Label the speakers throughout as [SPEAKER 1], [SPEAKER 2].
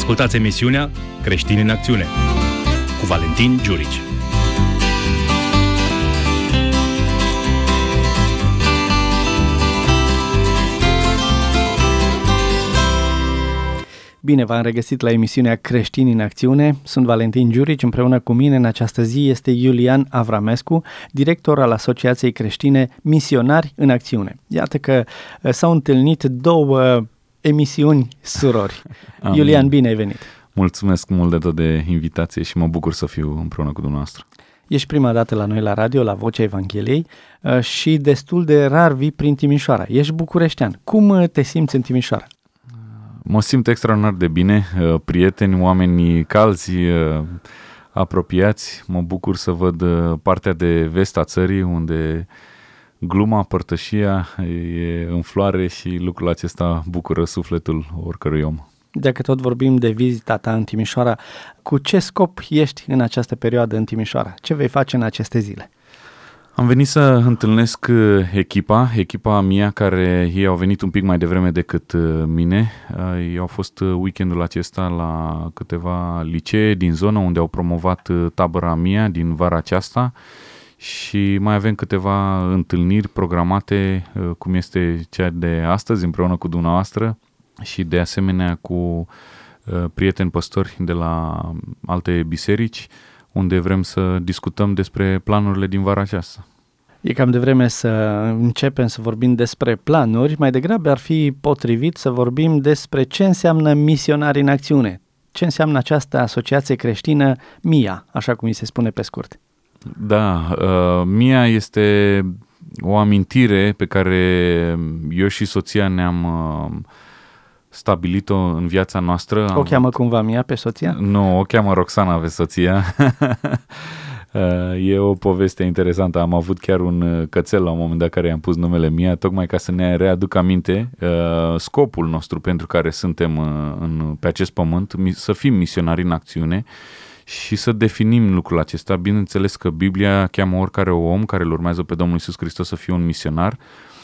[SPEAKER 1] Ascultați emisiunea Creștini în Acțiune cu Valentin Giurici.
[SPEAKER 2] Bine v-am regăsit la emisiunea Creștini în Acțiune. Sunt Valentin Giurici, împreună cu mine în această zi este Iulian Avramescu, director al Asociației Creștine Misionari în Acțiune. Iată că s-au întâlnit două emisiuni surori.
[SPEAKER 3] Amin.
[SPEAKER 2] Iulian, bine ai venit!
[SPEAKER 3] Mulțumesc mult de tot de invitație și mă bucur să fiu împreună cu dumneavoastră.
[SPEAKER 2] Ești prima dată la noi la radio, la Vocea Evangheliei și destul de rar vii prin Timișoara. Ești bucureștean. Cum te simți în Timișoara?
[SPEAKER 3] Mă simt extraordinar de bine, prieteni, oameni calzi, apropiați. Mă bucur să văd partea de vest a țării, unde gluma, părtășia e în floare și lucrul acesta bucură sufletul oricărui om.
[SPEAKER 2] Dacă tot vorbim de vizita ta în Timișoara, cu ce scop ești în această perioadă în Timișoara? Ce vei face în aceste zile?
[SPEAKER 3] Am venit să întâlnesc echipa mea, care ei au venit un pic mai devreme decât mine. Ei au fost weekendul acesta la câteva licee din zonă unde au promovat tabăra mea din vara aceasta și mai avem câteva întâlniri programate, cum este cea de astăzi împreună cu dumneavoastră și de asemenea cu prieteni păstori de la alte biserici, unde vrem să discutăm despre planurile din vara aceasta.
[SPEAKER 2] E cam devreme să începem să vorbim despre planuri, mai degrabă ar fi potrivit să vorbim despre ce înseamnă misionari în acțiune, ce înseamnă această asociație creștină MIA, așa cum îi se spune pe scurt.
[SPEAKER 3] Da, MIA este o amintire pe care eu și soția ne-am stabilit-o în viața noastră.
[SPEAKER 2] O cheamă cumva Mia pe soția?
[SPEAKER 3] Nu, o cheamă Roxana pe soția. E o poveste interesantă. Am avut chiar un cățel la un moment dat care i-am pus numele Mia, tocmai ca să ne readuc aminte scopul nostru pentru care suntem pe acest pământ, să fim misionari în acțiune și să definim lucrul acesta. Bineînțeles că Biblia cheamă oricare om care îl urmează pe Domnul Iisus Hristos să fie un misionar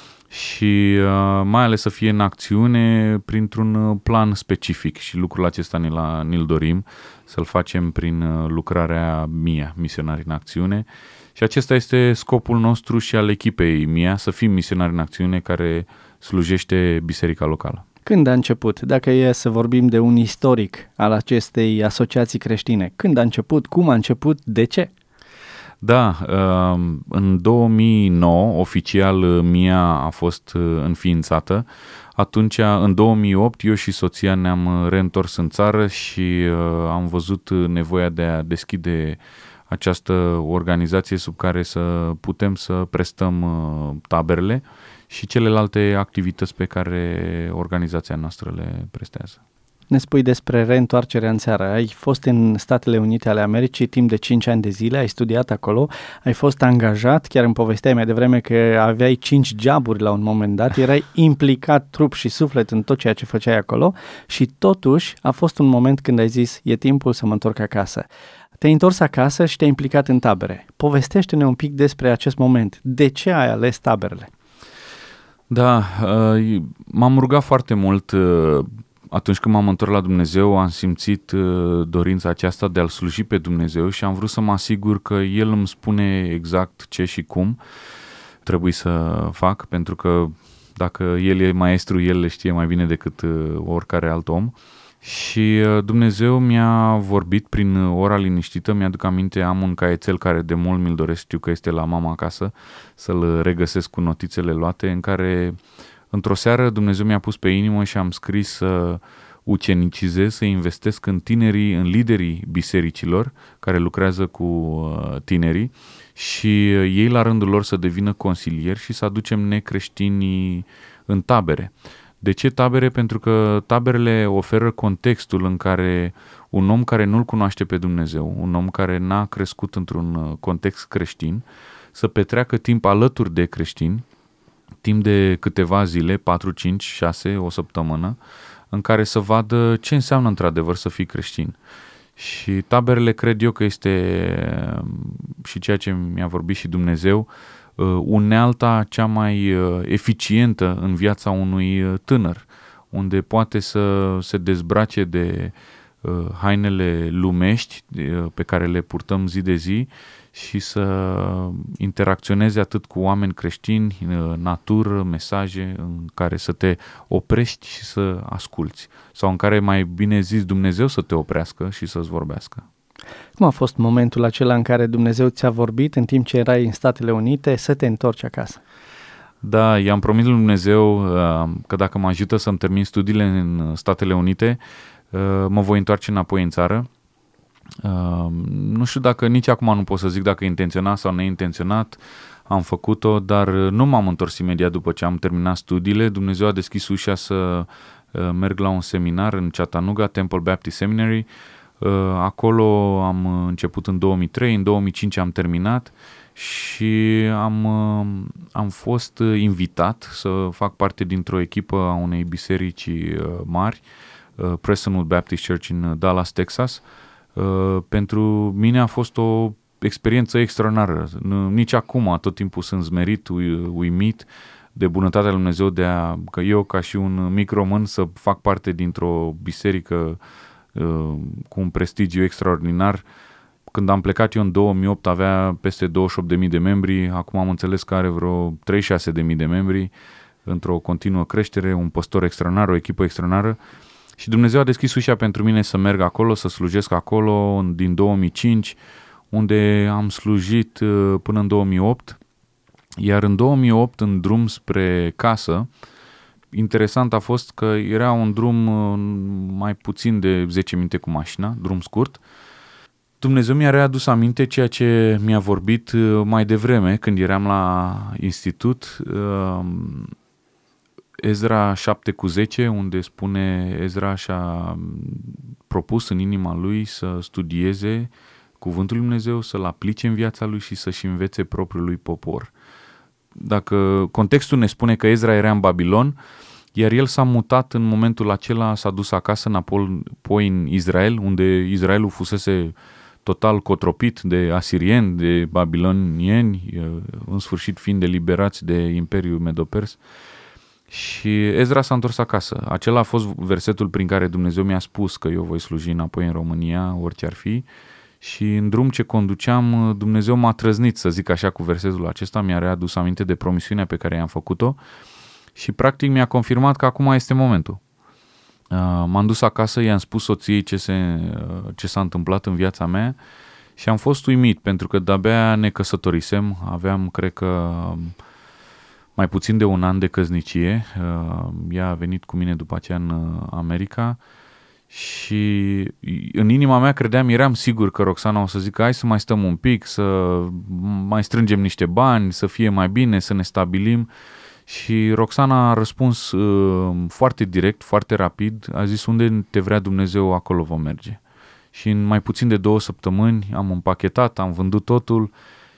[SPEAKER 3] și mai ales să fie în acțiune printr-un plan specific și lucrul acesta ne-l dorim să-l facem prin lucrarea MIA, Misionari în Acțiune, și acesta este scopul nostru și al echipei MIA, să fim misionari în acțiune care slujește biserica locală. Când
[SPEAKER 2] a început? Dacă e să vorbim de un istoric al acestei asociații creștine, când a început, cum a început, de ce?
[SPEAKER 3] Da, în 2009 oficial MIA a fost înființată. Atunci, în 2008, eu și soția ne-am reîntors în țară și am văzut nevoia de a deschide această organizație sub care să putem să prestăm taberele și celelalte activități pe care organizația noastră le prestează.
[SPEAKER 2] Ne spui despre reîntoarcerea în țară. Ai fost în Statele Unite ale Americii timp de 5 ani de zile, ai studiat acolo, ai fost angajat, chiar îmi povesteai mai devreme că aveai 5 joburi la un moment dat, erai implicat trup și suflet în tot ceea ce făceai acolo și totuși a fost un moment când ai zis, e timpul să mă întorc acasă. Te-ai întors acasă și te-ai implicat în tabere. Povestește-ne un pic despre acest moment. De ce ai ales taberele?
[SPEAKER 3] Da, m-am rugat foarte mult. Atunci când m-am întors la Dumnezeu, am simțit dorința aceasta de a-L sluji pe Dumnezeu și am vrut să mă asigur că El îmi spune exact ce și cum trebuie să fac, pentru că dacă El e maestru, El le știe mai bine decât oricare alt om. Și Dumnezeu mi-a vorbit prin ora liniștită. Mi-aduc aminte, am un caietel care de mult mi-l doresc, știu că este la mama acasă, să-l regăsesc cu notițele luate, în care într-o seară Dumnezeu mi-a pus pe inimă și am scris să ucenicizez, să investesc în tinerii, în liderii bisericilor care lucrează cu tinerii și ei la rândul lor să devină consilieri și să aducem necreștinii în tabere. De ce tabere? Pentru că taberele oferă contextul în care un om care nu-L cunoaște pe Dumnezeu, un om care n-a crescut într-un context creștin, să petreacă timp alături de creștini, timp de câteva zile, 4, 5, 6, o săptămână, în care să vadă ce înseamnă într-adevăr să fii creștin. Și taberele cred eu că este, și ceea ce mi-a vorbit și Dumnezeu, unealta cea mai eficientă în viața unui tânăr, unde poate să se dezbrace de hainele lumești pe care le purtăm zi de zi și să interacționezi atât cu oameni creștini, natură, mesaje în care să te oprești și să asculți, sau în care, mai bine zis, Dumnezeu să te oprească și să-ți vorbească.
[SPEAKER 2] Cum a fost momentul acela în care Dumnezeu ți-a vorbit în timp ce erai în Statele Unite să te întorci acasă?
[SPEAKER 3] Da, i-am promis lui Dumnezeu că dacă mă ajută să-mi termin studiile în Statele Unite, mă voi întoarce înapoi în țară. Nu știu dacă nici acum nu pot să zic dacă intenționat sau neintenționat am făcut-o, dar nu m-am întors imediat după ce am terminat studiile. Dumnezeu a deschis ușa să merg la un seminar în Chattanooga, Temple Baptist Seminary. Acolo am început în 2003, în 2005 am terminat și am fost invitat să fac parte dintr-o echipă a unei biserici mari, Prestonwood Baptist Church în Dallas, Texas. Pentru mine a fost o experiență extraordinară. Nici acum tot timpul sunt zmerit, uimit de bunătatea lui Dumnezeu că eu, ca și un mic român, să fac parte dintr-o biserică cu un prestigiu extraordinar. Când am plecat eu în 2008 avea peste 28.000 de membri, acum am înțeles că are vreo 36.000 de membri, într-o continuă creștere, un păstor extraordinar, o echipă extraordinară. Și Dumnezeu a deschis ușa pentru mine să merg acolo, să slujesc acolo din 2005, unde am slujit până în 2008. Iar în 2008, în drum spre casă, interesant a fost că era un drum mai puțin de 10 minute cu mașina, drum scurt. Dumnezeu mi-a readus aminte ceea ce mi-a vorbit mai devreme, când eram la institut, Ezra 7:10, unde spune Ezra și-a propus în inima lui să studieze cuvântul lui Dumnezeu, să-l aplice în viața lui și să-și învețe propriul lui popor. Dacă contextul ne spune că Ezra era în Babilon, iar el s-a mutat în momentul acela, s-a dus acasă înapoi în Israel, unde Israelul fusese total cotropit de asirieni, de babilonieni, în sfârșit fiind eliberați de Imperiul Medo-Pers. Și Ezra s-a întors acasă. Acela a fost versetul prin care Dumnezeu mi-a spus că eu voi sluji înapoi în România, orice ar fi. Și în drum ce conduceam, Dumnezeu m-a trăznit, să zic așa, cu versetul acesta, mi-a readus aminte de promisiunea pe care i-am făcut-o și practic mi-a confirmat că acum este momentul. M-am dus acasă, i-am spus soției ce s-a întâmplat în viața mea și am fost uimit, pentru că de-abia ne căsătorisem, aveam, cred că, mai puțin de un an de căsnicie. Ea a venit cu mine după aceea în America și în inima mea eram sigur că Roxana o să zică hai să mai stăm un pic, să mai strângem niște bani, să fie mai bine, să ne stabilim. Și Roxana a răspuns foarte direct, foarte rapid, a zis unde te vrea Dumnezeu, acolo vom merge. Și în mai puțin de 2 săptămâni am împachetat, am vândut totul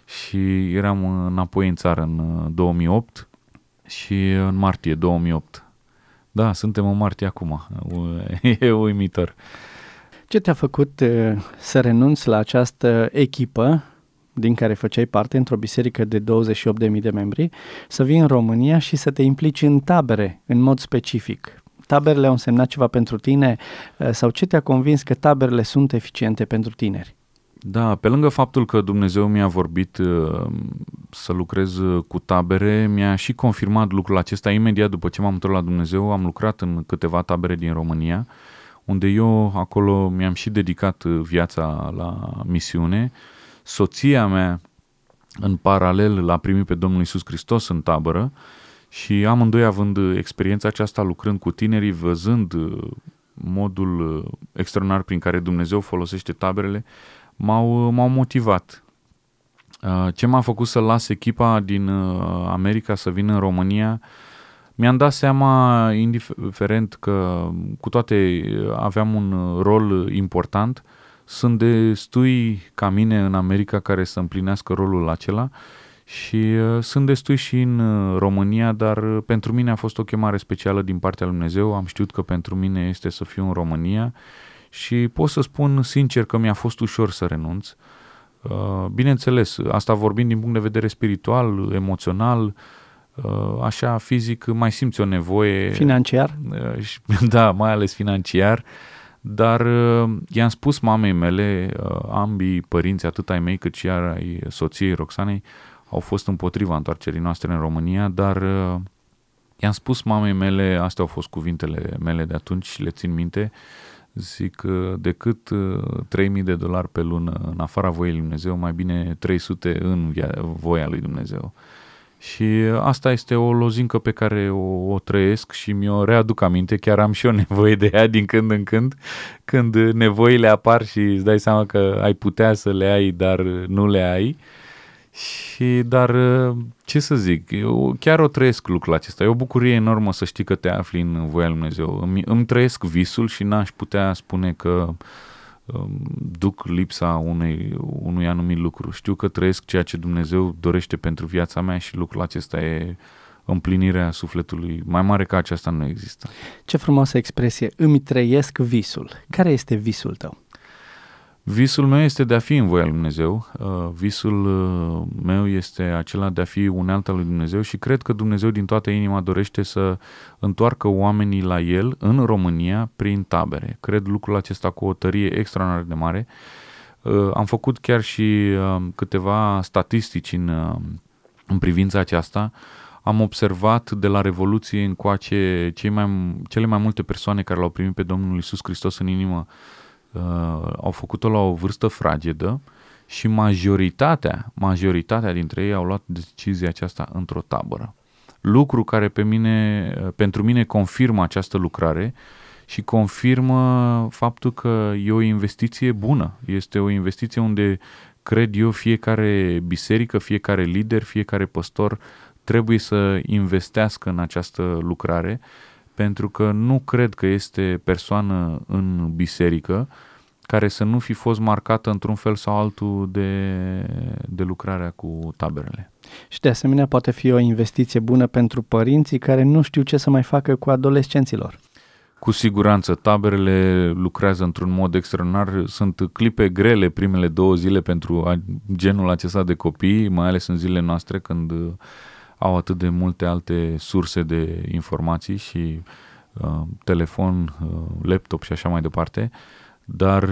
[SPEAKER 3] și eram înapoi în țară în 2008 și în martie 2008. Da, suntem în martie acum, e uimitor.
[SPEAKER 2] Ce te-a făcut să renunți la această echipă din care făceai parte într-o biserică de 28.000 de membri, să vii în România și să te implici în tabere, în mod specific? Taberele au însemnat ceva pentru tine sau ce te-a convins că taberele sunt eficiente pentru tineri?
[SPEAKER 3] Da, pe lângă faptul că Dumnezeu mi-a vorbit să lucrez cu tabere, mi-a și confirmat lucrul acesta imediat după ce m-am întors la Dumnezeu. Am lucrat în câteva tabere din România, unde eu acolo mi-am și dedicat viața la misiune. Soția mea, în paralel, l-a primit pe Domnul Iisus Hristos în tabără și amândoi având experiența aceasta, lucrând cu tinerii, văzând modul extraordinar prin care Dumnezeu folosește taberele, m-au motivat. Ce m-a făcut să las echipa din America să vină în România? Mi-am dat seama, indiferent că cu toate aveam un rol important, sunt destui ca mine în America care să împlinească rolul acela și sunt destui și în România, dar pentru mine a fost o chemare specială din partea lui Dumnezeu. Am știut că pentru mine este să fiu în România și pot să spun sincer că mi-a fost ușor să renunț. Bineînțeles, asta vorbind din punct de vedere spiritual, emoțional, așa fizic mai simți o nevoie.
[SPEAKER 2] Financiar?
[SPEAKER 3] Da, mai ales financiar. Dar i-am spus mamei mele, ambii părinți, atât ai mei cât și ai soției Roxanei, au fost împotriva întoarcerii noastre în România, dar i-am spus mamei mele, astea au fost cuvintele mele de atunci și le țin minte, zic, decât $3,000 pe lună în afara voiei lui Dumnezeu, mai bine 300 în voia lui Dumnezeu. Și asta este o lozincă pe care o trăiesc și mi-o readuc aminte, chiar am și eu nevoie de ea din când în când nevoile apar și îți dai seama că ai putea să le ai, dar nu le ai. Dar ce să zic, eu chiar o trăiesc lucrul acesta. E o bucurie enormă să știi că te afli în voia lui Dumnezeu. Îmi trăiesc visul și n-aș putea spune că duc lipsa unui anumit lucru. Știu că trăiesc ceea ce Dumnezeu dorește pentru viața mea și lucrul acesta e împlinirea sufletului. Mai mare ca aceasta nu există.
[SPEAKER 2] Ce frumoasă expresie, îmi trăiesc visul. Care este visul tău?
[SPEAKER 3] Visul meu este de a fi în voia lui Dumnezeu. Visul meu este acela de a fi unealta lui Dumnezeu și cred că Dumnezeu din toată inima dorește să întoarcă oamenii la El în România prin tabere. Cred lucrul acesta cu o tărie extraordinar de mare. Am făcut chiar și câteva statistici în privința aceasta. Am observat de la Revoluție încoace cele mai multe persoane care l-au primit pe Domnul Iisus Hristos în inimă au făcut-o la o vârstă fragedă și majoritatea dintre ei au luat decizia aceasta într-o tabără. Lucru care pentru mine confirmă această lucrare și confirmă faptul că e o investiție bună. Este o investiție unde, cred eu, fiecare biserică, fiecare lider, fiecare păstor trebuie să investească în această lucrare, pentru că nu cred că este persoană în biserică care să nu fi fost marcată într-un fel sau altul de lucrarea cu taberele.
[SPEAKER 2] Și de asemenea poate fi o investiție bună pentru părinții care nu știu ce să mai facă cu adolescenților.
[SPEAKER 3] Cu siguranță, taberele lucrează într-un mod extraordinar. Sunt clipe grele primele 2 zile pentru genul acesta de copii, mai ales în zilele noastre când au atât de multe alte surse de informații și telefon, laptop și așa mai departe, dar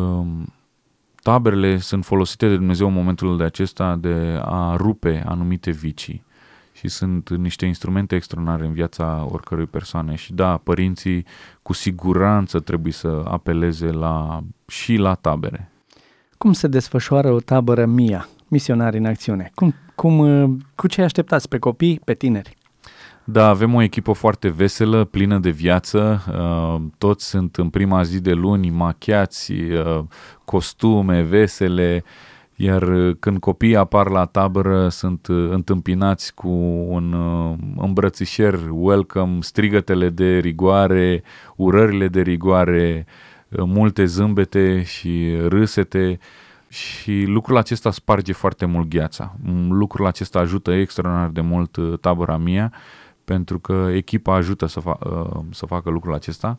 [SPEAKER 3] taberele sunt folosite de Dumnezeu în momentul de acesta de a rupe anumite vicii și sunt niște instrumente extraordinare în viața oricărui persoane și da, părinții cu siguranță trebuie să apeleze și la tabere.
[SPEAKER 2] Cum se desfășoară o tabără MIA, Misionari în Acțiune? Cu ce așteptați pe copii, pe tineri?
[SPEAKER 3] Da, avem o echipă foarte veselă, plină de viață, toți sunt în prima zi de luni machiați, costume vesele, iar când copiii apar la tabără sunt întâmpinați cu un îmbrățișer, welcome, strigătele de rigoare, urările de rigoare, multe zâmbete și râsete. Și lucrul acesta sparge foarte mult gheața. Lucrul acesta ajută extraordinar de mult tabăra MIA, pentru că echipa ajută să facă lucrul acesta.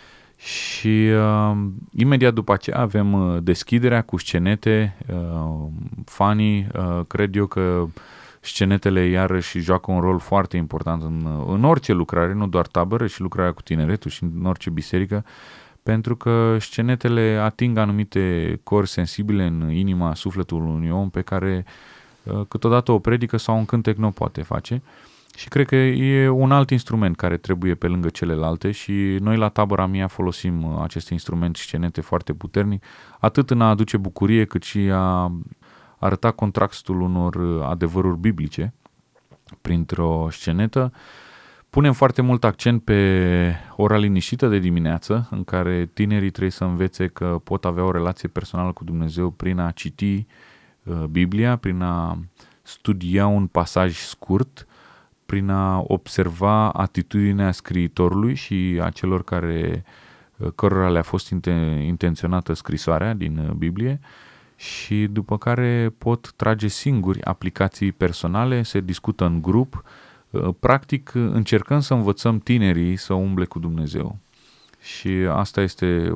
[SPEAKER 3] Și imediat după aceea avem deschiderea cu scenete, fanii. Cred eu că scenetele iarăși joacă un rol foarte important în orice lucrare, nu doar tabără, și lucrarea cu tineretul și în orice biserică, pentru că scenetele ating anumite cori sensibile în inima, sufletul unui om pe care câteodată o predică sau un cântec nu o poate face. Și cred că e un alt instrument care trebuie pe lângă celelalte și noi la tabăra MIA folosim acest instrument scenete foarte puternic, atât în a aduce bucurie cât și a arăta contrastul unor adevăruri biblice printr-o scenetă. Punem foarte mult accent pe ora liniștită de dimineață, în care tinerii trebuie să învețe că pot avea o relație personală cu Dumnezeu prin a citi Biblia, prin a studia un pasaj scurt, prin a observa atitudinea scriitorului și a celor cărora le-a fost intenționată scrisoarea din Biblie și după care pot trage singuri aplicații personale, se discută în grup. Practic încercăm să învățăm tinerii să umble cu Dumnezeu și asta este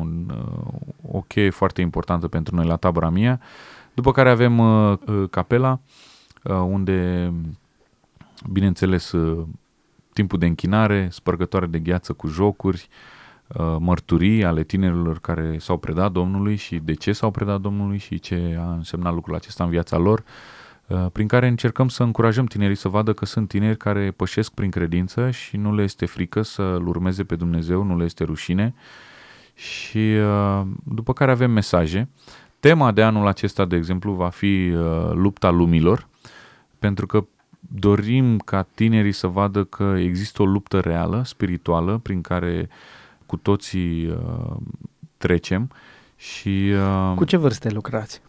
[SPEAKER 3] o cheie foarte importantă pentru noi la tabăra MIA. După care avem capela, unde bineînțeles timpul de închinare, spărgătoare de gheață cu jocuri, mărturii ale tinerilor care s-au predat Domnului și de ce s-au predat Domnului și ce a însemnat lucrul acesta în viața lor, prin care încercăm să încurajăm tinerii să vadă că sunt tineri care pășesc prin credință și nu le este frică să-L urmeze pe Dumnezeu, nu le este rușine, și după care avem mesaje. Tema de anul acesta, de exemplu, va fi lupta lumilor, pentru că dorim ca tinerii să vadă că există o luptă reală, spirituală, prin care cu toții trecem. Și
[SPEAKER 2] cu ce vârste lucrați?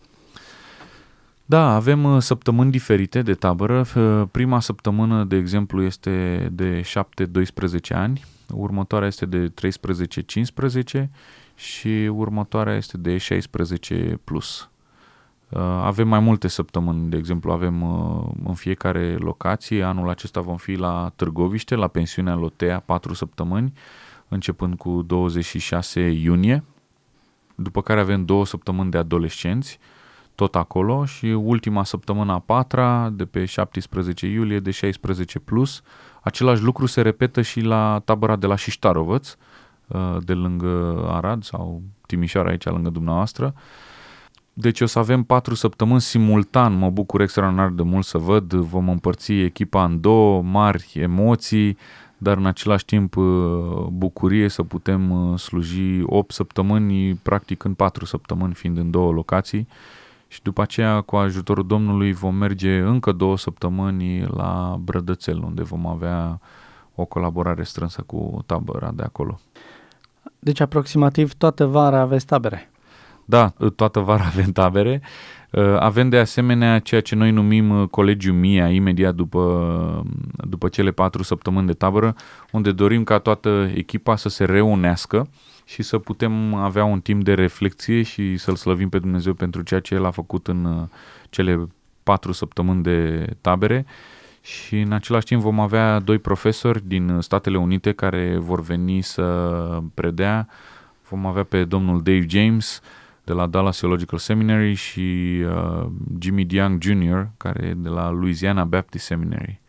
[SPEAKER 3] Da, avem săptămâni diferite de tabără. Prima săptămână, de exemplu, este de 7-12 ani, următoarea este de 13-15 și următoarea este de 16 plus. Avem mai multe săptămâni, de exemplu, avem în fiecare locație. Anul acesta vom fi la Târgoviște, la pensiunea Lotea, 4 săptămâni, începând cu 26 iunie, după care avem 2 săptămâni de adolescenți, tot acolo, și ultima săptămână a 4-a, de pe 17 iulie, de 16 plus. Același lucru se repetă și la tabăra de la Șiștarovăț, de lângă Arad sau Timișoara, aici lângă dumneavoastră. Deci o să avem 4 săptămâni simultan, mă bucur extraordinar de mult să văd, vom împărți echipa în 2, mari emoții, dar în același timp bucurie să putem sluji 8 săptămâni, practic în 4 săptămâni, fiind în 2 locații. Și după aceea, cu ajutorul Domnului, vom merge încă 2 săptămâni la Brădățel, unde vom avea o colaborare strânsă cu tabăra de acolo.
[SPEAKER 2] Deci aproximativ toată vara aveți tabere?
[SPEAKER 3] Da, toată vara avem tabere. Avem de asemenea ceea ce noi numim Colegiul Mia, imediat după cele 4 săptămâni de tabără, unde dorim ca toată echipa să se reunească și să putem avea un timp de reflexie și să-L slăvim pe Dumnezeu pentru ceea ce El a făcut în cele 4 săptămâni de tabere. Și în același timp vom avea 2 profesori din Statele Unite care vor veni să predea. Vom avea pe domnul Dave James de la Dallas Theological Seminary și Jimmy DeYoung Jr., care e de la Louisiana Baptist Seminary.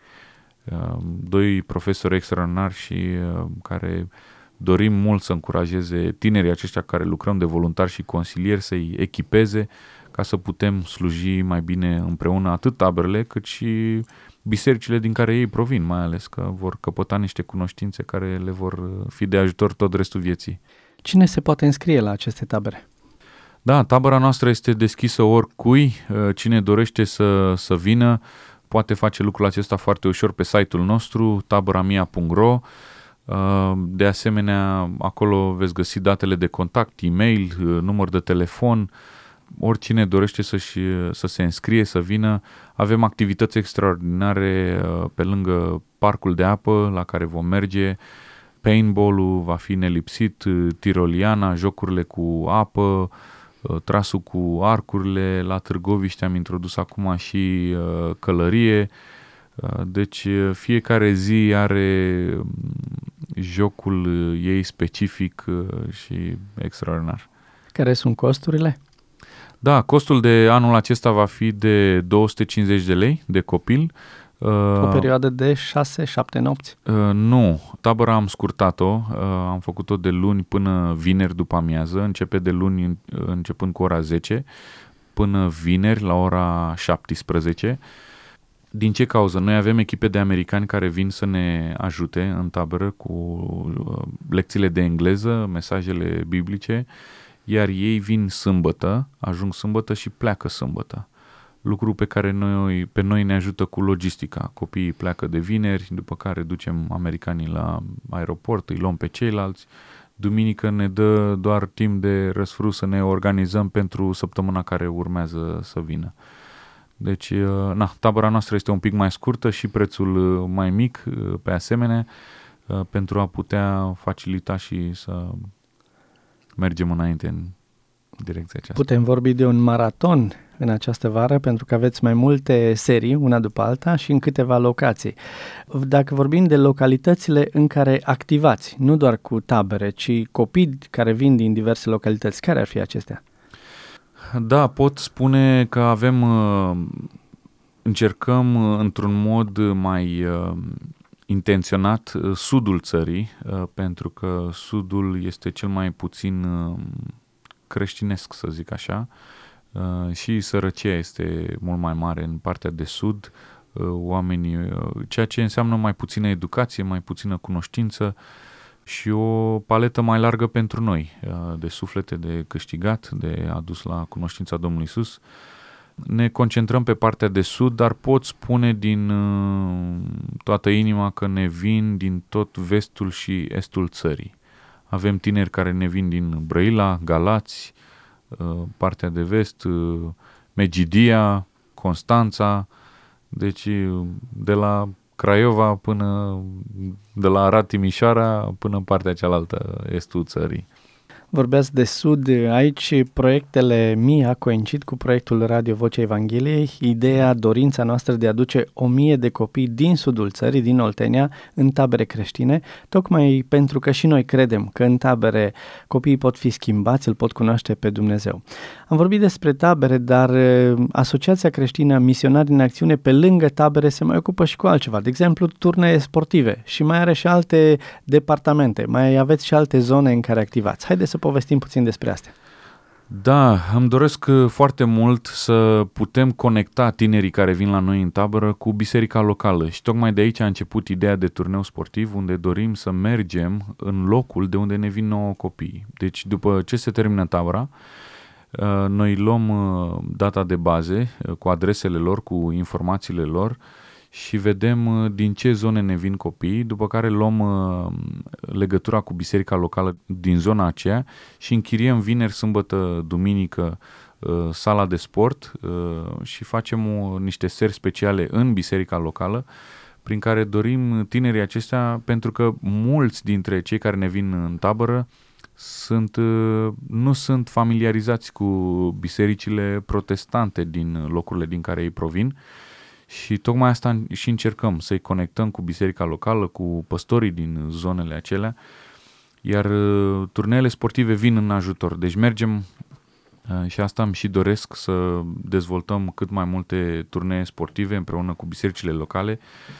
[SPEAKER 3] 2 profesori extraordinari și care dorim mult să încurajeze tinerii aceștia care lucrăm de voluntari și consilieri, să-i echipeze ca să putem sluji mai bine împreună atât taberele cât și bisericile din care ei provin, mai ales că vor căpăta niște cunoștințe care le vor fi de ajutor tot restul vieții.
[SPEAKER 2] Cine se poate înscrie la aceste tabere?
[SPEAKER 3] Da, tabăra noastră este deschisă oricui. Cine dorește să vină poate face lucrul acesta foarte ușor pe site-ul nostru, taboramia.ro. De asemenea, acolo veți găsi datele de contact, e-mail, număr de telefon. Oricine dorește să se înscrie, să vină. Avem activități extraordinare pe lângă parcul de apă la care vom merge. Paintball-ul va fi nelipsit, tiroliana, jocurile cu apă, trasul cu arcurile. La Târgoviște am introdus acum și călărie. Deci fiecare zi are jocul ei specific și extraordinar.
[SPEAKER 2] Care sunt costurile?
[SPEAKER 3] Da, costul de anul acesta va fi de 250 de lei de copil.
[SPEAKER 2] O perioadă de 6-7 nopți?
[SPEAKER 3] Nu, tabăra am scurtat-o, am făcut-o de luni până vineri după amiază, începe de luni începând cu ora 10 până vineri la ora 17. Din ce cauză? Noi avem echipe de americani care vin să ne ajute în tabără cu lecțiile de engleză, mesajele biblice, iar ei vin sâmbătă, ajung sâmbătă și pleacă sâmbătă. Lucru pe care pe noi ne ajută cu logistica. Copiii pleacă de vineri, după care ducem americanii la aeroport, îi luăm pe ceilalți. Duminică ne dă doar timp de răsfrâ să ne organizăm pentru săptămâna care urmează să vină. Deci, tabăra noastră este un pic mai scurtă și prețul mai mic, pe asemenea, pentru a putea facilita și să mergem înainte în direcția aceasta.
[SPEAKER 2] Putem vorbi de un maraton în această vară, pentru că aveți mai multe serii, una după alta, și în câteva locații. Dacă vorbim de localitățile în care activați, nu doar cu tabere, ci copii care vin din diverse localități, care ar fi acestea?
[SPEAKER 3] Da, pot spune că încercăm într-un mod mai intenționat sudul țării, pentru că sudul este cel mai puțin creștinesc, să zic așa, și sărăcia este mult mai mare în partea de sud, oamenii, ceea ce înseamnă mai puțină educație, mai puțină cunoștință și o paletă mai largă pentru noi, de suflete de câștigat, de adus la cunoștința Domnului Iisus. Ne concentrăm pe partea de sud, dar pot spune din toată inima că ne vin din tot vestul și estul țării. Avem tineri care ne vin din Brăila, Galați, partea de vest, Megidia, Constanța, deci de la Craiova până, de la Arad, Timișoara până partea cealaltă, estul țării.
[SPEAKER 2] Vorbeați de sud, aici proiectele MIA coincid cu proiectul Radio Vocea Evangheliei, ideea, dorința noastră de a aduce 1000 de copii din sudul țării, din Oltenia, în tabere creștine, tocmai pentru că și noi credem că în tabere copiii pot fi schimbați, îl pot cunoaște pe Dumnezeu. Am vorbit despre tabere, dar Asociația Creștină Misionari în Acțiune, pe lângă tabere, se mai ocupă și cu altceva, de exemplu turnee sportive, și mai are și alte departamente, mai aveți și alte zone în care activați. Haideți să povestim puțin despre astea.
[SPEAKER 3] Da, îmi doresc foarte mult să putem conecta tinerii care vin la noi în tabără cu biserica locală și tocmai de aici a început ideea de turneu sportiv, unde dorim să mergem în locul de unde ne vin nouă copii. Deci după ce se termină tabăra, noi luăm data de baze cu adresele lor, cu informațiile lor și vedem din ce zone ne vin copiii, după care luăm legătura cu biserica locală din zona aceea și închiriem vineri, sâmbătă, duminică sala de sport și facem niște seri speciale în biserica locală prin care dorim tinerii acestea, pentru că mulți dintre cei care ne vin în tabără nu sunt familiarizați cu bisericile protestante din locurile din care ei provin. Și tocmai asta și încercăm, să-i conectăm cu biserica locală, cu păstorii din zonele acelea, iar turneele sportive vin în ajutor. Deci mergem, și asta îmi și doresc, să dezvoltăm cât mai multe turnee sportive împreună cu bisericile locale,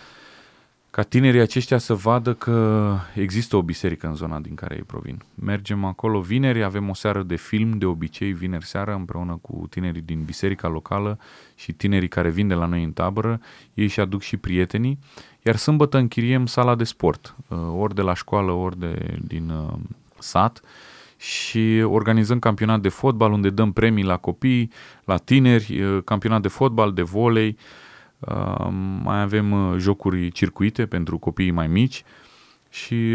[SPEAKER 3] ca tinerii aceștia să vadă că există o biserică în zona din care ei provin. Mergem acolo vineri, avem o seară de film, de obicei vineri seara, împreună cu tinerii din biserica locală și tinerii care vin de la noi în tabără, ei și aduc și prietenii, iar sâmbătă închiriem sala de sport, ori de la școală, ori din sat, și organizăm campionat de fotbal unde dăm premii la copii, la tineri, campionat de fotbal, de volei. Mai avem jocuri circuite pentru copiii mai mici și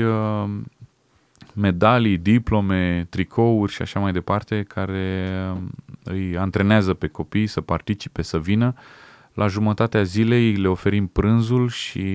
[SPEAKER 3] medalii, diplome, tricouri și așa mai departe, care îi antrenează pe copii să participe, să vină. La jumătatea zilei le oferim prânzul și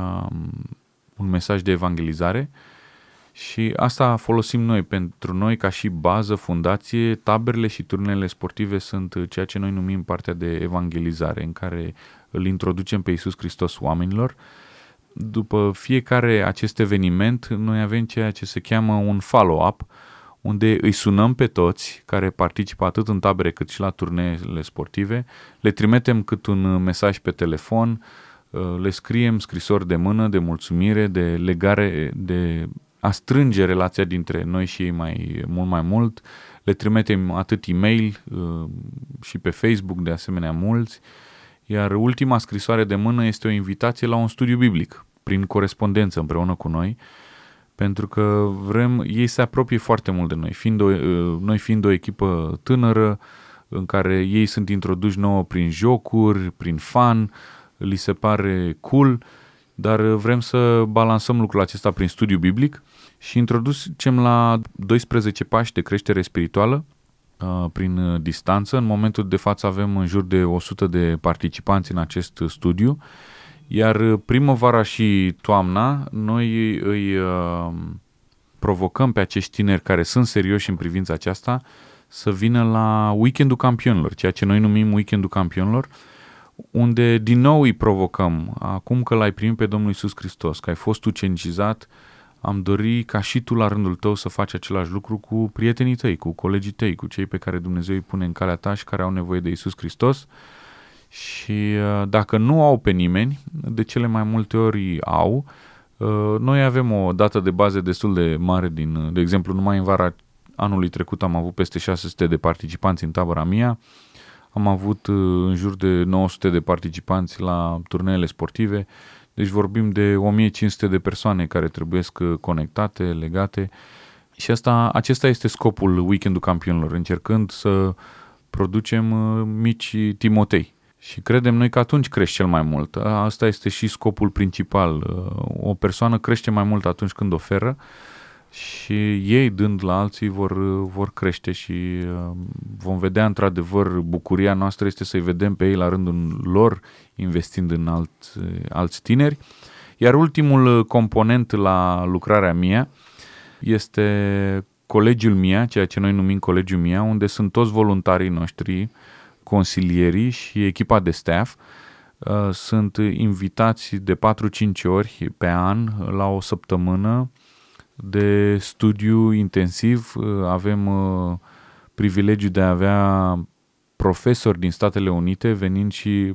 [SPEAKER 3] un mesaj de evangelizare și asta folosim noi. Pentru noi, ca și bază, fundație, taberele și turnele sportive sunt ceea ce noi numim partea de evangelizare, în care îl introducem pe Iisus Hristos oamenilor. După fiecare acest eveniment, noi avem ceea ce se cheamă un follow-up, unde îi sunăm pe toți care participă atât în tabere cât și la turneele sportive, le trimitem cât un mesaj pe telefon, le scriem scrisori de mână, de mulțumire, de legare, de a strânge relația dintre noi și ei mult mai mult, le trimitem atât e-mail și pe Facebook, de asemenea mulți, iar ultima scrisoare de mână este o invitație la un studiu biblic, prin corespondență împreună cu noi, pentru că ei se apropie foarte mult de noi, noi fiind o echipă tânără, în care ei sunt introduși nouă prin jocuri, prin fun, li se pare cool, dar vrem să balansăm lucrul acesta prin studiu biblic și introducem la 12 pași de creștere spirituală prin distanță. În momentul de față avem în jur de 100 de participanți în acest studiu, iar primăvara și toamna noi îi provocăm pe acești tineri care sunt serioși în privința aceasta să vină la Weekendul Campionilor, ceea ce noi numim Weekendul Campionilor, unde din nou îi provocăm. Acum că l-ai primit pe Domnul Iisus Hristos, că ai fost ucenicizat, am dori ca și tu la rândul tău să faci același lucru cu prietenii tăi, cu colegii tăi, cu cei pe care Dumnezeu îi pune în calea ta și care au nevoie de Iisus Hristos. Și dacă nu au pe nimeni, de cele mai multe ori au, Noi avem o dată de bază destul de mare, de exemplu, numai în vara anului trecut am avut peste 600 de participanți în tabăra mea, am avut în jur de 900 de participanți la turneele sportive, deci vorbim de 1500 de persoane care trebuiesc conectate, legate și acesta este scopul Weekendul Campionilor, încercând să producem mici Timotei. Și credem noi că atunci crește cel mai mult. Asta este și scopul principal. O persoană crește mai mult atunci când oferă și ei, dând la alții, vor crește și vom vedea într-adevăr, bucuria noastră este să-i vedem pe ei la rândul lor investind în alți tineri. Iar ultimul component la lucrarea mea este colegiul MIA, ceea ce noi numim colegiul MIA, unde sunt toți voluntarii noștri, consilierii și echipa de staff. Sunt invitați de 4-5 ori pe an la o săptămână de studiu intensiv. Avem privilegiul de a avea profesori din Statele Unite venind și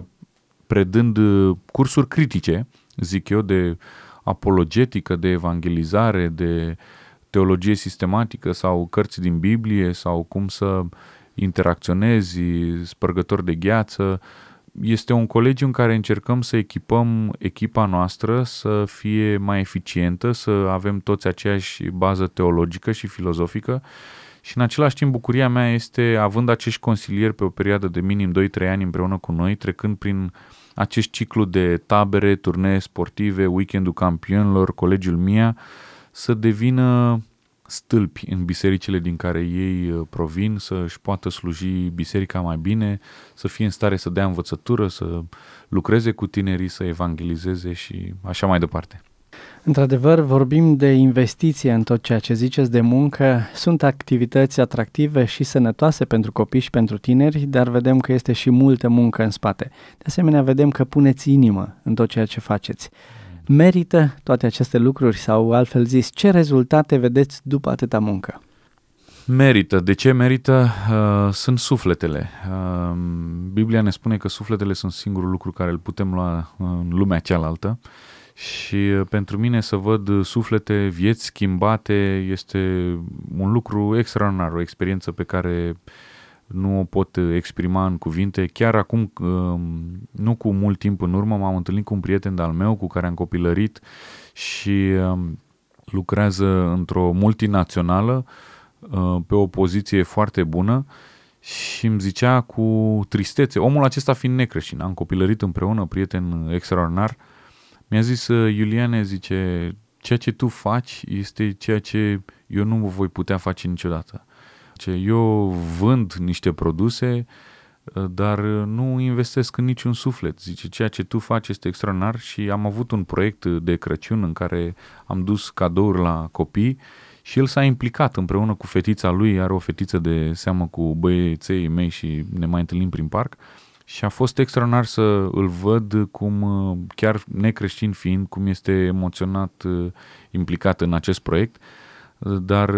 [SPEAKER 3] predând cursuri critice, zic eu, de apologetică, de evangelizare, de teologie sistematică sau cărți din Biblie sau cum să interacționezi, spărgători de gheață. Este un colegiu în care încercăm să echipăm echipa noastră să fie mai eficientă, să avem toți aceeași bază teologică și filozofică și în același timp bucuria mea este, având acești consilieri pe o perioadă de minim 2-3 ani împreună cu noi, trecând prin acest ciclu de tabere, turnee sportive, Weekendul Campionilor, colegiul MIA, să devină stâlpi în bisericile din care ei provin, să-și poată sluji biserica mai bine, să fie în stare să dea învățătură, să lucreze cu tinerii, să evangelizeze și așa mai departe.
[SPEAKER 2] Într-adevăr, vorbim de investiție în tot ceea ce ziceți de muncă. Sunt activități atractive și sănătoase pentru copii și pentru tineri, dar vedem că este și multă muncă în spate. De asemenea, vedem că puneți inimă în tot ceea ce faceți. Merită toate aceste lucruri sau, altfel zis, ce rezultate vedeți după atâta muncă?
[SPEAKER 3] Merită. De ce merită? Sunt sufletele. Biblia ne spune că sufletele sunt singurul lucru care îl putem lua în lumea cealaltă și pentru mine să văd suflete, vieți schimbate este un lucru extraordinar, o experiență pe care nu o pot exprima în cuvinte. Chiar acum, nu cu mult timp în urmă, m-am întâlnit cu un prieten de-al meu cu care am copilărit și lucrează într-o multinațională pe o poziție foarte bună și îmi zicea cu tristețe, omul acesta fiind necreștin, am copilărit împreună, prieten extraordinar, mi-a zis, Iuliane, zice, ceea ce tu faci este ceea ce eu nu voi putea face niciodată. Eu vând niște produse, dar nu investesc în niciun suflet. Zice, ceea ce tu faci este extraordinar și am avut un proiect de Crăciun în care am dus cadouri la copii și el s-a implicat împreună cu fetița lui, are o fetiță de seamă cu băieței mei și ne mai întâlnim prin parc și a fost extraordinar să îl văd cum, chiar necreștin fiind, cum este emoționat, implicat în acest proiect, dar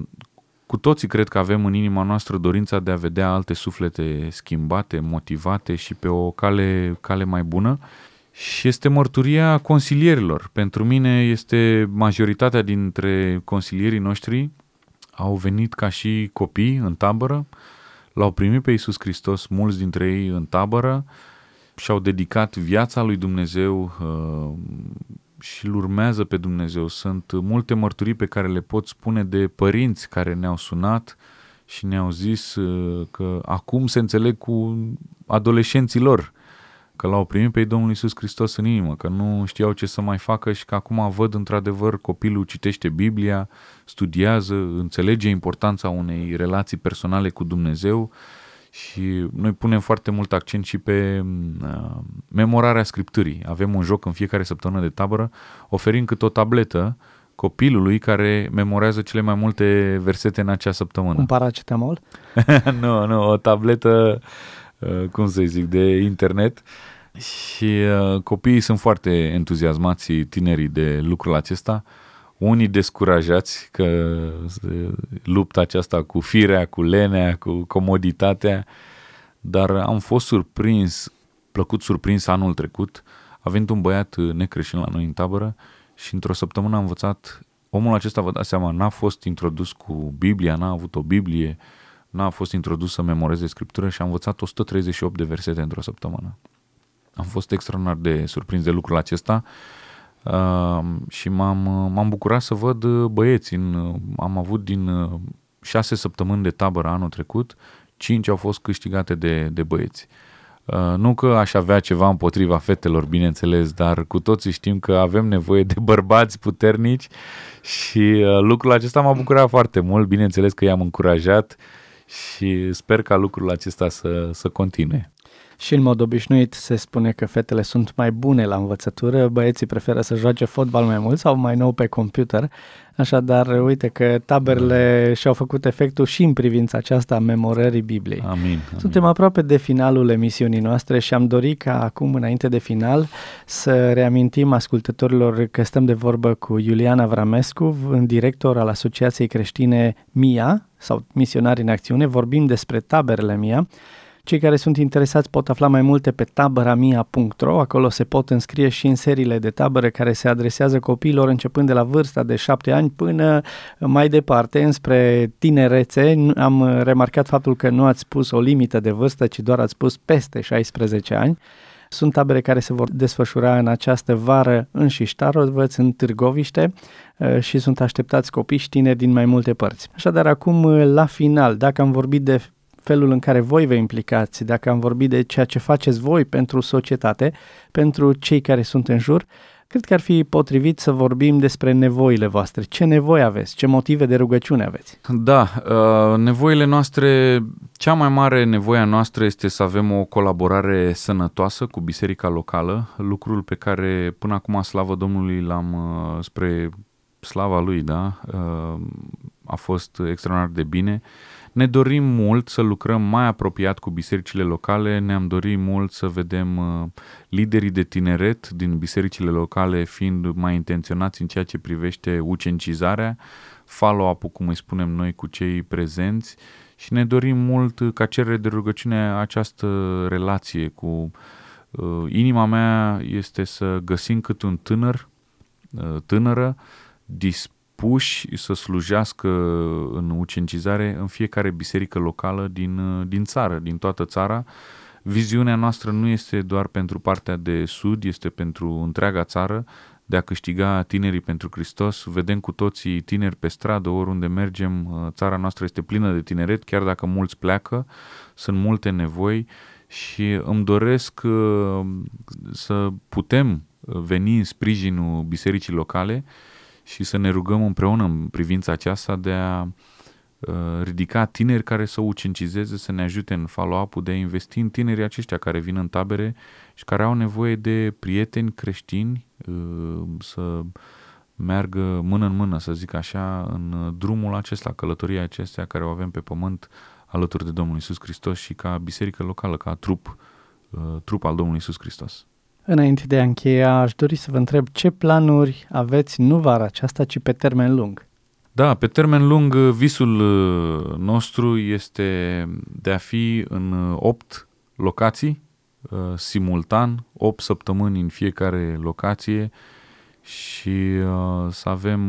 [SPEAKER 3] cu toții cred că avem în inima noastră dorința de a vedea alte suflete schimbate, motivate și pe o cale mai bună. Și este mărturia consilierilor. Pentru mine este majoritatea dintre consilierii noștri au venit ca și copii în tabără, l-au primit pe Iisus Hristos, mulți dintre ei în tabără, și-au dedicat viața lui Dumnezeu și îl urmează pe Dumnezeu. Sunt multe mărturii pe care le pot spune de părinți care ne-au sunat și ne-au zis că acum se înțeleg cu adolescenții lor, că l-au primit pe Domnul Iisus Hristos în inimă, că nu știau ce să mai facă și că acum văd într-adevăr copilul citește Biblia, studiază, înțelege importanța unei relații personale cu Dumnezeu și noi punem foarte mult accent și pe memorarea Scripturii. Avem un joc în fiecare săptămână de tabără, oferim cât o tabletă copilului care memorează cele mai multe versete în acea săptămână.
[SPEAKER 2] Un paracetamol?
[SPEAKER 3] Nu, o tabletă, cum să zic, de internet și copiii sunt foarte entuziasmați, tinerii, de lucrul acesta. Unii descurajați că lupta aceasta cu firea, cu lenea, cu comoditatea, dar am fost plăcut surprins anul trecut, având un băiat necreștin la noi în tabără și într-o săptămână a învățat. Omul acesta, vă dați seama, n-a fost introdus cu Biblia, n-a avut o Biblie, n-a fost introdus să memoreze Scriptură și a învățat 138 de versete într-o săptămână. Am fost extraordinar de surprins de lucrul acesta și m-am bucurat să văd băieți. Am avut din 6 săptămâni de tabără anul trecut, 5 au fost câștigate de băieți. Nu că aș avea ceva împotriva fetelor, bineînțeles, dar cu toții știm că avem nevoie de bărbați puternici și lucrul acesta m-a bucurat foarte mult. Bineînțeles că i-am încurajat și sper ca lucrul acesta să continue.
[SPEAKER 2] Și în mod obișnuit se spune că fetele sunt mai bune la învățătură, băieții preferă să joace fotbal mai mult sau mai nou pe computer. Așadar, uite că taberele și-au făcut efectul și în privința aceasta a memorării Bibliei.
[SPEAKER 3] Amin.
[SPEAKER 2] Suntem aproape de finalul emisiunii noastre și am dorit ca acum, înainte de final, să reamintim ascultătorilor că stăm de vorbă cu Iulian Avramescu, director al Asociației Creștine MIA, sau Misionari în Acțiune. Vorbim despre taberele MIA. Cei care sunt interesați pot afla mai multe pe taberamia.ro, acolo se pot înscrie și în seriile de tabără care se adresează copiilor începând de la vârsta de 7 ani până mai departe, înspre tinerețe. Am remarcat faptul că nu ați spus o limită de vârstă, ci doar ați spus peste 16 ani. Sunt tabere care se vor desfășura în această vară în Șiștarovăț, în Târgoviște și sunt așteptați copii și tineri din mai multe părți. Așadar, acum, la final, dacă am vorbit de felul în care voi vă implicați, dacă am vorbit de ceea ce faceți voi pentru societate, pentru cei care sunt în jur, cred că ar fi potrivit să vorbim despre nevoile voastre. Ce nevoi aveți? Ce motive de rugăciune aveți?
[SPEAKER 3] Da, nevoile noastre, cea mai mare nevoie a noastră este să avem o colaborare sănătoasă cu biserica locală, lucrul pe care până acum, slavă Domnului, l-am spre slava Lui, da, a fost extraordinar de bine. Ne dorim mult să lucrăm mai apropiat cu bisericile locale, ne-am dorit mult să vedem liderii de tineret din bisericile locale fiind mai intenționați în ceea ce privește ucenicizarea, follow-up-ul, cum îi spunem noi, cu cei prezenți și ne dorim mult ca cerere de rugăciune această relație cu inima mea este să găsim cât un tânără dispuși să slujească în ucenicizare în fiecare biserică locală din țară, din toată țara. Viziunea noastră nu este doar pentru partea de sud, este pentru întreaga țară, de a câștiga tinerii pentru Hristos. Vedem cu toții tineri pe stradă, oriunde mergem, țara noastră este plină de tineret, chiar dacă mulți pleacă, sunt multe nevoi și îmi doresc să putem veni în sprijinul bisericii locale și să ne rugăm împreună în privința aceasta de a ridica tineri care să ucenicizeze, să ne ajute în follow-up-ul, de a investi în tinerii aceștia care vin în tabere și care au nevoie de prieteni creștini să meargă mână în mână, să zic așa, în drumul acesta, călătoria acestea care o avem pe pământ alături de Domnul Iisus Hristos și ca biserică locală, ca trup al Domnului Iisus Hristos.
[SPEAKER 2] Înainte de a încheia, aș dori să vă întreb ce planuri aveți nu vara aceasta, ci pe termen lung.
[SPEAKER 3] Da, pe termen lung, visul nostru este de a fi în 8 locații, simultan, 8 săptămâni în fiecare locație și să avem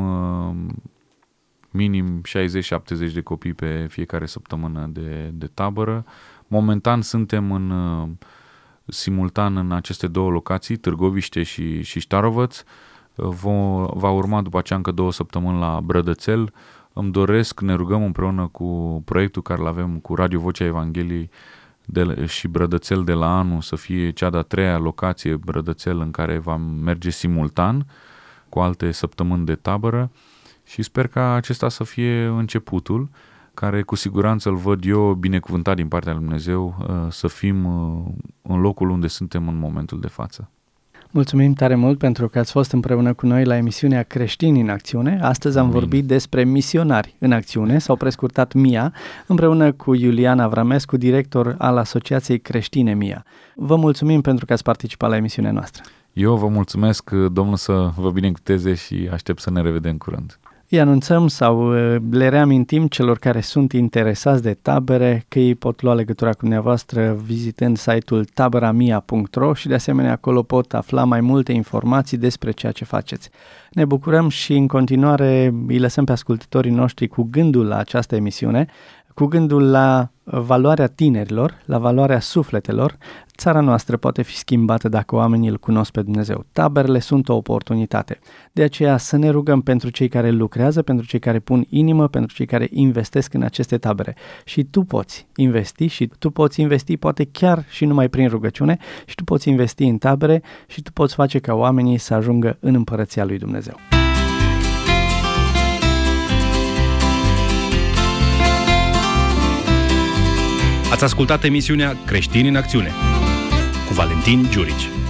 [SPEAKER 3] minim 60-70 de copii pe fiecare săptămână de tabără. Momentan suntem simultan în aceste 2 locații, Târgoviște și Șiștarovăț. Va urma după aceea încă 2 săptămâni la Brădățel. Îmi doresc, ne rugăm împreună cu proiectul care îl avem cu Radio Vocea Evangheliei și Brădățel de la anul să fie cea de-a 3-a locație Brădățel în care va merge simultan cu alte săptămâni de tabără și sper ca acesta să fie începutul, care cu siguranță îl văd eu binecuvântat din partea lui Dumnezeu să fim în locul unde suntem în momentul de față.
[SPEAKER 2] Mulțumim tare mult pentru că ați fost împreună cu noi la emisiunea Creștini în Acțiune. Astăzi am vorbit despre misionari în acțiune, sau prescurtat MIA, împreună cu Iulian Avramescu, director al Asociației Creștine MIA. Vă mulțumim pentru că ați participat la emisiunea noastră.
[SPEAKER 3] Eu vă mulțumesc, Domnul să vă binecuvânteze și aștept să ne revedem curând.
[SPEAKER 2] Îi anunțăm sau le reamintim celor care sunt interesați de tabere că ei pot lua legătura cu dumneavoastră vizitând site-ul taberamia.ro și de asemenea acolo pot afla mai multe informații despre ceea ce faceți. Ne bucurăm și în continuare îi lăsăm pe ascultătorii noștri cu gândul la această emisiune, cu gândul la valoarea tinerilor, la valoarea sufletelor. Țara noastră poate fi schimbată dacă oamenii îl cunosc pe Dumnezeu. Taberele sunt o oportunitate. De aceea să ne rugăm pentru cei care lucrează, pentru cei care pun inimă, pentru cei care investesc în aceste tabere. Și tu poți investi poate chiar și numai prin rugăciune și tu poți investi în tabere și tu poți face ca oamenii să ajungă în împărăția lui Dumnezeu.
[SPEAKER 1] Ați ascultat emisiunea Creștini în Acțiune cu Valentin Giurici.